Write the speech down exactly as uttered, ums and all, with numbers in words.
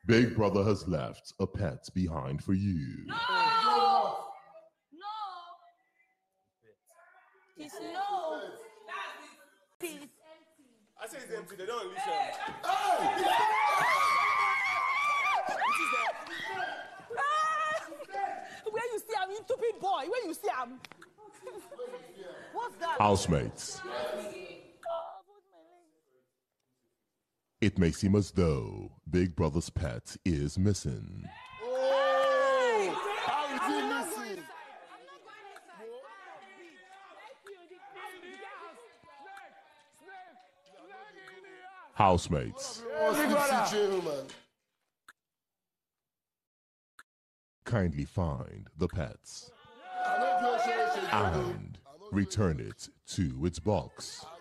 Big Brother has left a pet behind for you. No! No! It's no! It's I say it's empty, they don't unleash him. Where you see him, you stupid boy. Where you see him? What's that? Housemates. It may seem as though Big Brother's pet is missing. Oh! How is he missing? Housemates. Kindly find the pets and return it to its box.